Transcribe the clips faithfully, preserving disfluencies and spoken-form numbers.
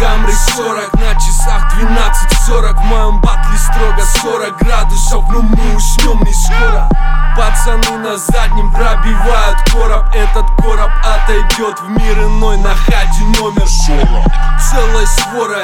камере сорок, на часах двенадцать сорок. В моем батле строго сорок градусов, но мы уснем не скоро. Пацаны на заднем пробивают короб. Этот короб отойдет в мир иной, на хате номер сорок. Целой сворой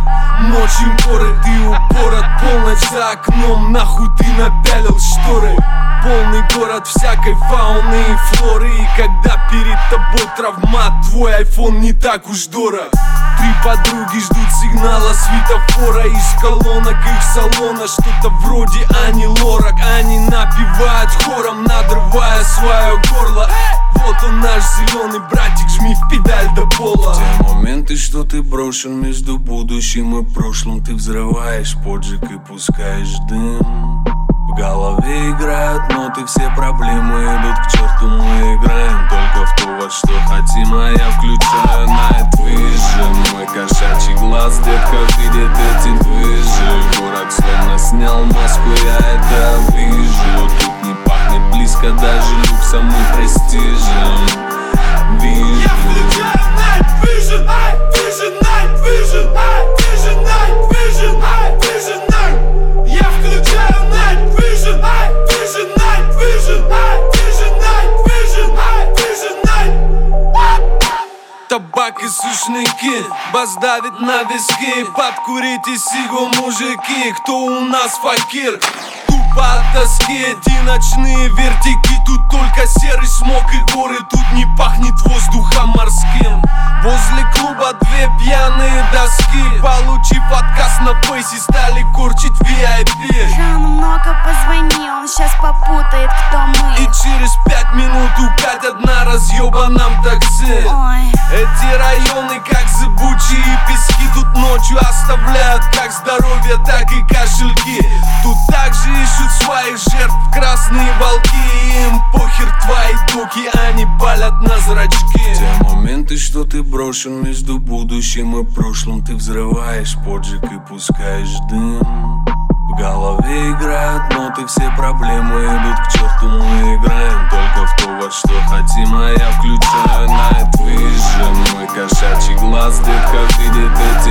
мочим поры, ты упорот. Полночь за окном, нахуй ты напялил шторы. Полный город всякой фауны и флоры. И когда перед тобой травмат, твой айфон не так уж дорог. Три подруги ждут сигнала светофора из колонок их салона. Что-то вроде Ани Лорак. Они напевают хором, надрывая свое горло. Вот он наш зеленый братик, жми в педаль до пола. В те моменты, что ты брошен между будущим и прошлым, ты взрываешь поджиг и пускаешь дым. В голове играют ноты, все проблемы идут к черту. Мы играем только в то, во что хотим, а я включаю Night Vision. Мой кошачий глаз, детка, видит эти движи. Город словно снял маску, я это вижу. Тут не пахнет близко даже люксом и престижем. Вижу. Я включаю Night Vision, Night Vision, Night Vision, Night Vision, Night Vision, Night Vision, Night. Я включаю Night Vision, Night Vision, Night Vision, Night Vision, Night Vision, Night Vision, Night. Табак и сушники, бас давит на виски. Подкурите сигу, мужики, кто у нас факир? Тупо от тоски, эти ночные вертики. Тут только серый смог и горы, тут не пахнет воздухом морским. Возле клуба две пьяные доски. Получив отказ на пейсе, стали корчить ви ай пи. Жану много позвони, он сейчас попутает, кто мы. И через пять минут укатят на разъебаном такси. Ой. Эти районы как зыбучие пески. Тут ночью оставляют как здоровье, так и кошельки. Тут также ищут своих жертв красные волки. Им похер твои дуки, они палят на зрачки. В те моменты, что ты брошен между будущим и прошлым, ты взрываешь поджиг и пускаешь дым. В голове играют ноты, все проблемы идут к черту. Мы играем только в то, во что хотим, а я включаю Night Vision. Мой кошачий глаз, детка, видит эти